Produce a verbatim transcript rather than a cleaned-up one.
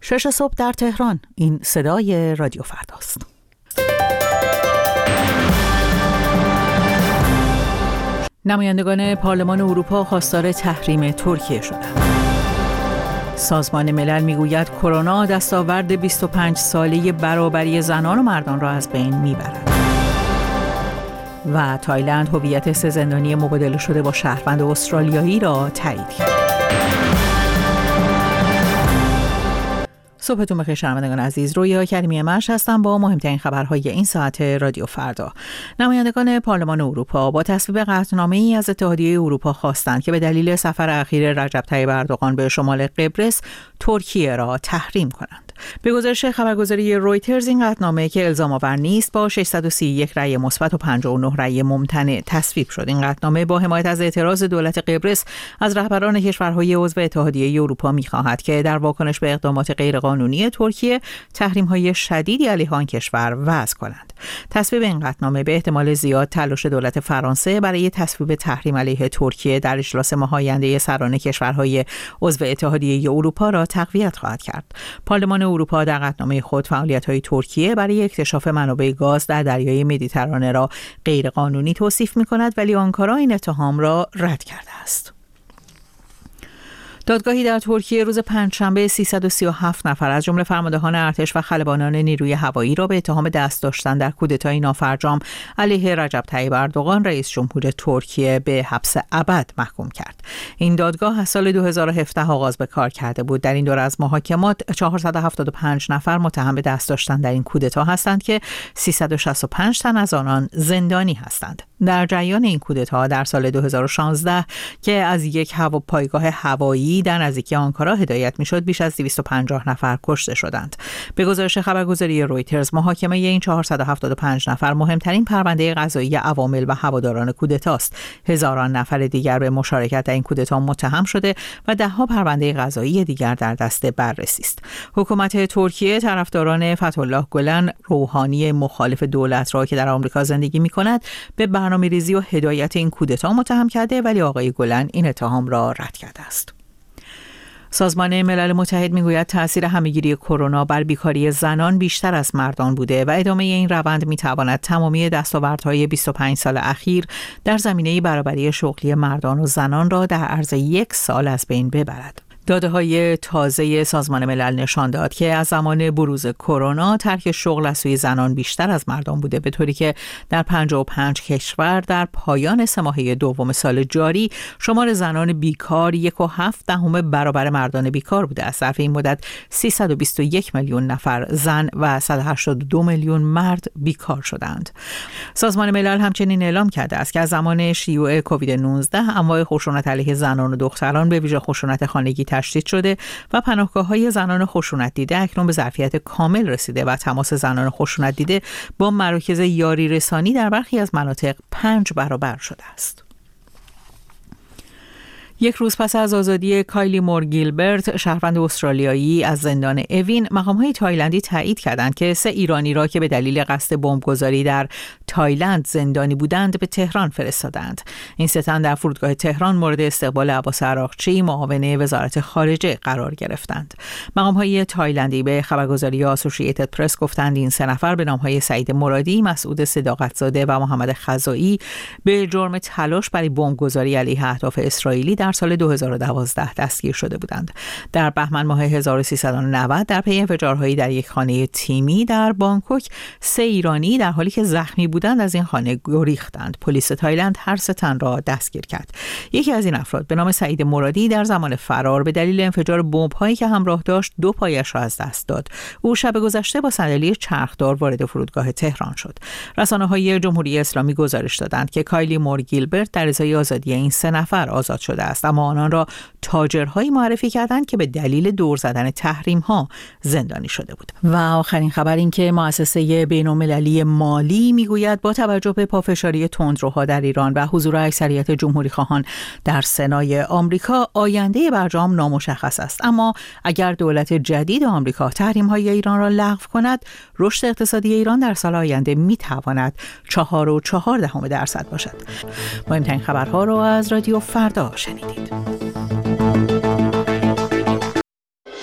شش صبح در تهران. این صدای رادیو فرداست. نمایندگان پارلمان اروپا خواستار تحریم ترکیه شدند. سازمان ملل میگوید کرونا دستاورد بیست و پنج ساله برابری زنان و مردان را از بین میبرد. و تایلند هویت سه زندانی مبادله شده با شهروند استرالیایی را تایید کرد. صبحتون بخیر شنوندگان عزیز، رویا کریمی مرش هستم با مهمترین خبرهای این ساعت رادیو فردا. نمایندگان پارلمان اروپا با تصویب قطعنامه‌ای از اتحادیه اروپا خواستند که به دلیل سفر اخیر رجب طیب اردوغان به شمال قبرس ترکیه را تحریم کنند. به گزارش خبرگزاری رویترز این قطعنامه که الزام آور نیست با ششصد و سی و یک رأی مثبت و پنجاه و نه رأی ممتنع تصویب شد. این قطعنامه با حمایت از اعتراض دولت قبرس از رهبران کشورهای عضو اتحادیه اروپا می‌خواهد که در واکنش به اقدامات غیرقانونی ترکیه تحریم‌های شدیدی علیه آن کشور وضع کنند. تصویب این قطعنامه به احتمال زیاد تلاش دولت فرانسه برای تصویب تحریم علیه ترکیه در اجلاس ماه آینده سران کشورهای عضو اتحادیه اروپا را تقویت خواهد کرد. پارلمان اروپا در قطعنامه خود فعالیت‌های ترکیه برای اکتشاف منابع گاز در دریای مدیترانه را غیرقانونی توصیف می‌کند، ولی آنکارا این اتهام را رد کرده است. دادگاهی در ترکیه روز پنجشنبه سیصد و سی و هفت نفر از جمله فرماندهان ارتش و خلبانان نیروی هوایی را به اتهام دست داشتن در کودتای نافرجام علیه رجب طیب اردوغان رئیس جمهور ترکیه به حبس ابد محکوم کرد. این دادگاه از سال دو هزار و هفده آغاز به کار کرده بود. در این دوره از محاکمات چهارصد و هفتاد و پنج نفر متهم به دست داشتن در این کودتا هستند که سیصد و شصت و پنج تن از آنان زندانی هستند. در جریان این کودتا در سال دو هزار و شانزده که از یک هواپایگاه هوایی در نزدیکی آنکارا هدایت میشد بیش از دویست و پنجاه نفر کشته شدند. به گزارش خبرگزاری رویترز محاکمه این چهارصد و هفتاد و پنج نفر مهمترین پرونده قضایی عوامل و هواداران کودتاست. هزاران نفر دیگر به مشارکت در این کودتا متهم شده و دهها پرونده قضایی دیگر در دست بررسی است. حکومت ترکیه طرفداران فتح‌الله گلن روحانی مخالف دولت را که در آمریکا زندگی می‌کند به برنامه‌ریزی و هدایت این کودتا متهم کرده، ولی آقای گلن این اتهام را رد کرده است. سازمان ملل متحد میگوید تأثیر همه‌گیری کرونا بر بیکاری زنان بیشتر از مردان بوده و ادامه این روند میتواند تمامی دستاوردهای بیست و پنج سال اخیر در زمینه برابری شغلی مردان و زنان را در عرض یک سال از بین ببرد. داده‌های تازه سازمان ملل نشان داد که از زمان بروز کرونا ترک شغل از سوی زنان بیشتر از مردان بوده، به طوری که در پنجاه و پنج کشور در پایان سه ماهه دوم سال جاری شمار زنان بیکار یک و هفت دهم برابر مردان بیکار بوده. از ظرف این مدت سیصد و بیست و یک میلیون نفر زن و صد و هشتاد و دو میلیون مرد بیکار شدند. سازمان ملل همچنین اعلام کرده است که از زمان شیوع کووید نوزده انواع خشونت علیه زنان و دختران به ویژه خشونت خانگی تشدید شده و پناهگاه‌های زنان خشونت دیده اکنون به ظرفیت کامل رسیده و تماس زنان خشونت دیده با مراکز یاری رسانی در برخی از مناطق پنج برابر شده است. یک روز پس از آزادی کایلی مور گیلبرت، شهروند استرالیایی از زندان اوین، مقام‌های تایلندی تایید کردند که سه ایرانی را که به دلیل قصد بمبگذاری در تایلند زندانی بودند به تهران فرستادند. این سه تن در فرودگاه تهران مورد استقبال عباس عراقچی، معاون وزارت خارجه قرار گرفتند. مقام‌های تایلندی به خبرگزاری آسوشییتد پرس گفتند این سه نفر به نام‌های سعید مرادی، مسعود صداقت‌زاده و محمد خزائی به جرم تلاش برای بمبگذاری علیه اهداف اسرائیلی در سال دو هزار و دوازده دستگیر شده بودند. در بهمن ماه هزار و سیصد و نود در پی انفجارهایی در یک خانه تیمی در بانکوک سه ایرانی در حالی که زخمی بودند از این خانه گریختند. پلیس تایلند هر سه تن را دستگیر کرد. یکی از این افراد به نام سعید مرادی در زمان فرار به دلیل انفجار بمب‌هایی که همراه داشت دو پایش را از دست داد. او شب گذشته با صندلی چرخدار وارد فرودگاه تهران شد. رسانه‌های جمهوری اسلامی گزارش دادند که کایلی مور گیلبرت در ازای آزادی این سه نفر آزاد شده است، اما آنان را تاجرهایی معرفی کردند که به دلیل دور زدن تحریم‌ها زندانی شده بود. و آخرین خبر این که مؤسسه بین‌المللی مالی میگوید با توجه به پافشاری تندروها در ایران و حضور اکثریت جمهوری خواهان در سنای آمریکا، آینده برجام نامشخص است. اما اگر دولت جدید آمریکا تحریم‌های ایران را لغو کند، رشد اقتصادی ایران در سال آینده میتواند چهار و چهار دهم درصد باشد. مهمترین خبرها را از رادیو فردا شنیدید.